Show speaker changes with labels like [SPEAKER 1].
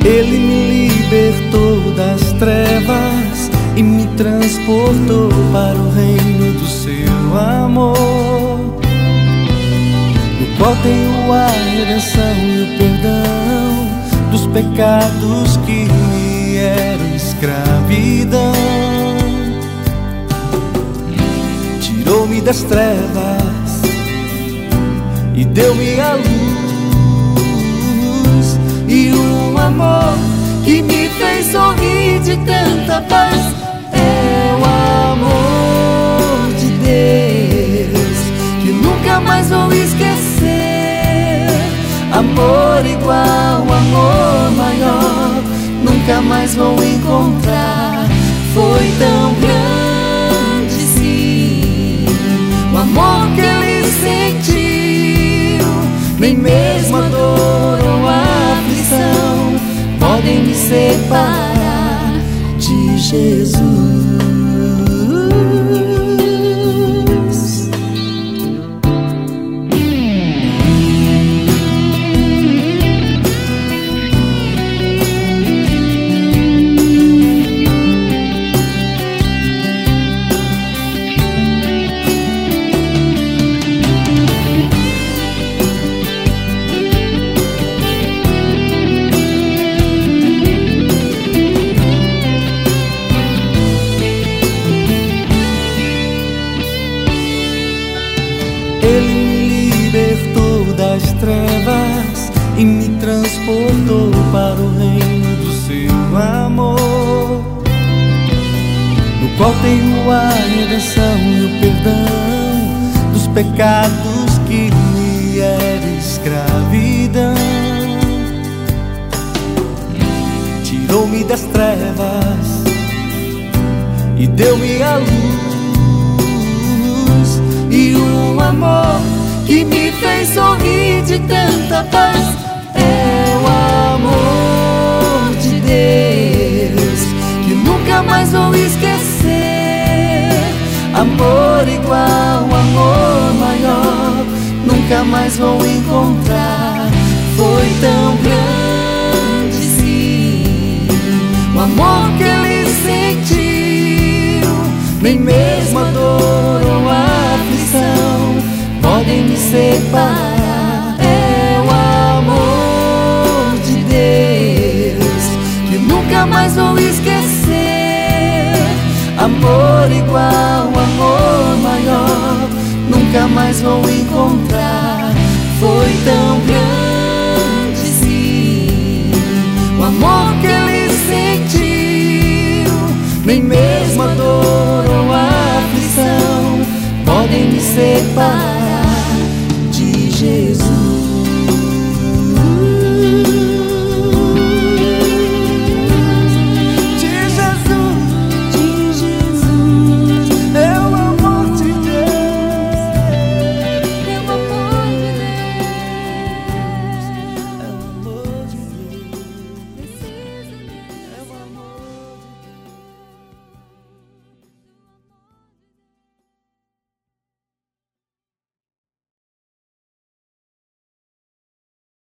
[SPEAKER 1] Ele me libertou das trevas e me transportou para o reino do seu amor, no qual tenho a redenção e o perdão dos pecados que me eram escravidão. Tirou-me das trevas e deu-me a luz, e um amor que me fez sorrir de tanta paz. É o amor de Deus que nunca mais vou esquecer. Amor igual, amor maior, nunca mais vou encontrar. Foi tão grande, sim, o amor que ele sentiu. Nem mesmo a dor ou a aflição podem me separar de Jesus. Ele me libertou das trevas e me transportou para o reino do seu amor, no qual tenho a redenção e o perdão dos pecados que me eram escravidão. Tirou-me das trevas e deu-me a luz, e um amor que me fez sorrir de tanta paz. É o amor de Deus que nunca mais vou esquecer. Amor igual, amor maior, nunca mais vou encontrar. Foi tão grande, sim, o amor que ele sentiu. Nem mesmo a dor ou a aflição podem me separar. É o amor de Deus que nunca mais vou esquecer. Amor igual, amor maior, nunca mais vou encontrar. Foi tão grande, sim, o amor que ele sentiu. Nem mesmo a dor ou a aflição podem me separar